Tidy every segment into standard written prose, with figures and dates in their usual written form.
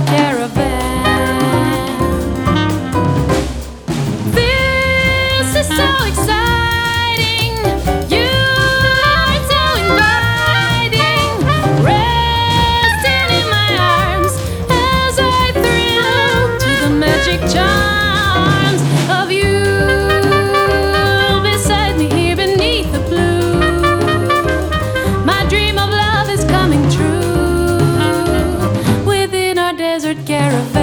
caravan. This is so exciting. You are so inviting. Resting in my arms as I thrill to the magic charms of you. Beside me here beneath the blue, my dream of love is coming true within our desert caravan.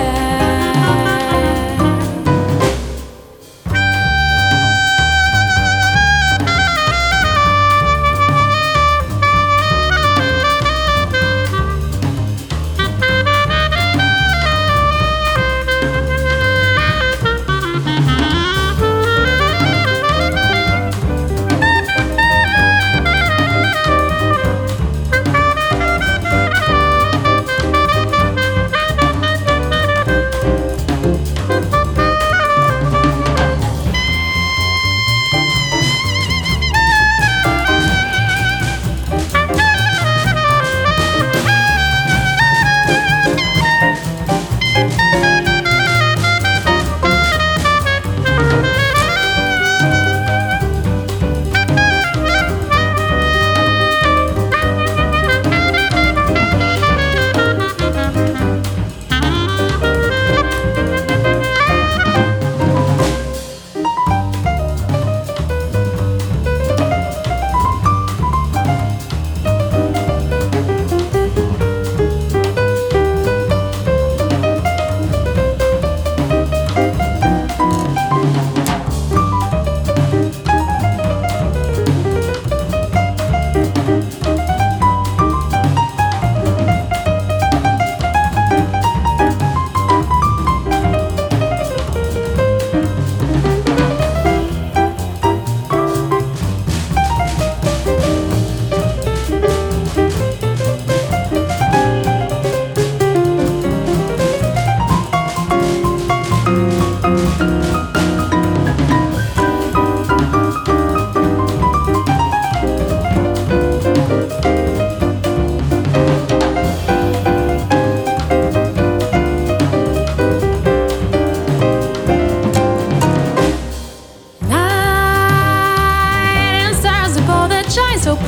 Shine so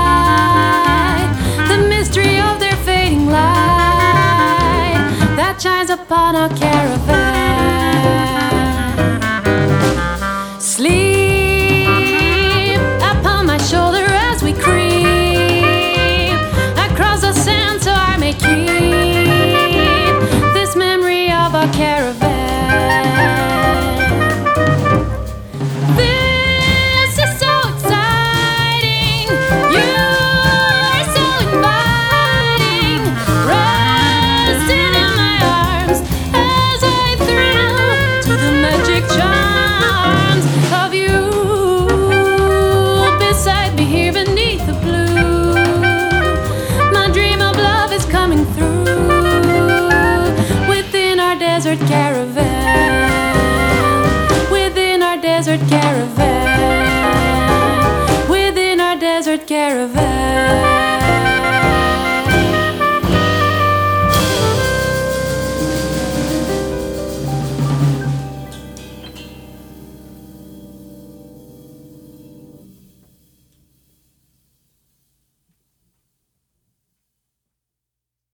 bright, the mystery of their fading light that shines upon our caravan. Sleep upon my shoulder as we creep across the sand, so I may keep this memory of our caravan. Desert caravan, within our desert caravan.